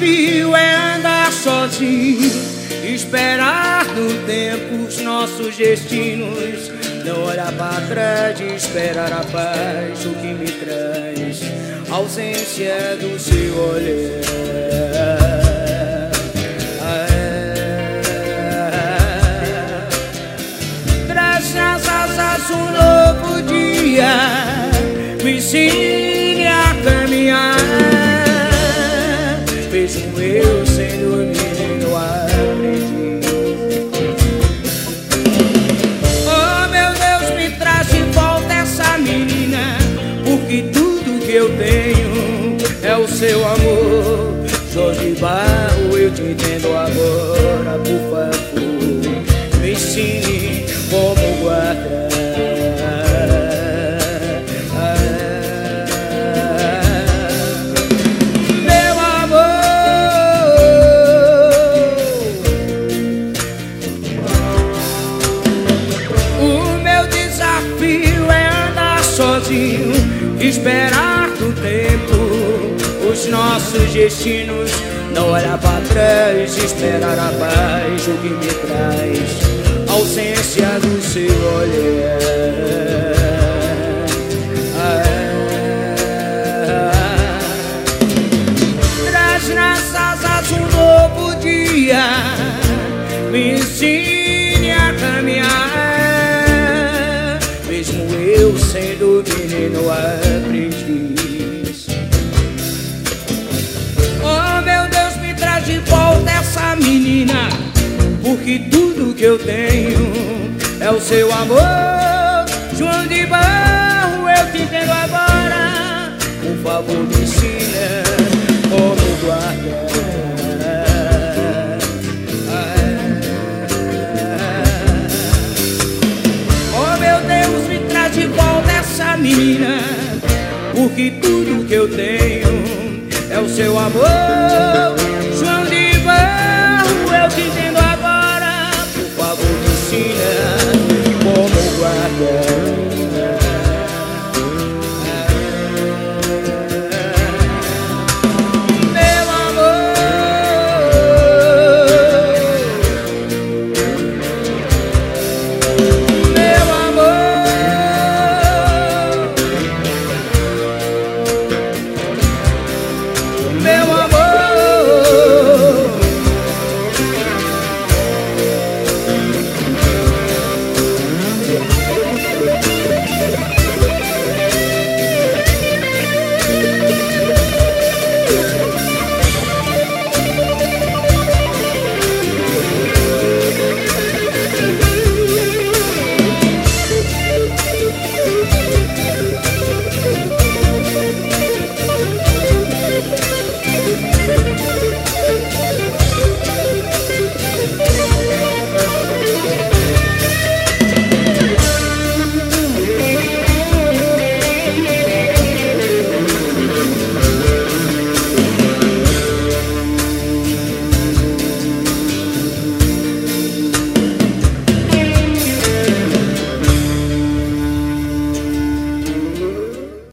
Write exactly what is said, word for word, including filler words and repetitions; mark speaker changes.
Speaker 1: desafio é andar sozinho, esperar no tempo os nossos destinos, não olhar para trás, esperar a paz, o que me traz a ausência do seu olhar. Traz nas asas um novo dia, me ensine a caminhar. Mesmo eu sendo menino aprendi. Oh meu Deus, me traz de volta essa menina, porque tudo que eu tenho é o seu amor. Jorge Barro, eu te entendo agora, por favor, me ensine como guardar. Sozinho, esperar do tempo os nossos destinos, não olhar para trás, esperar a paz, o que me traz a ausência do seu olhar. Ah, traz nas asas um novo dia, me ensine a caminhar. Mesmo eu sendo menino aprendiz. Oh meu Deus, me traz de volta essa menina, porque tudo que eu tenho é o seu amor. João de Barro, eu te entendo agora, por favor me ensina como guardar. De volta essa menina, porque tudo que eu tenho é o seu amor.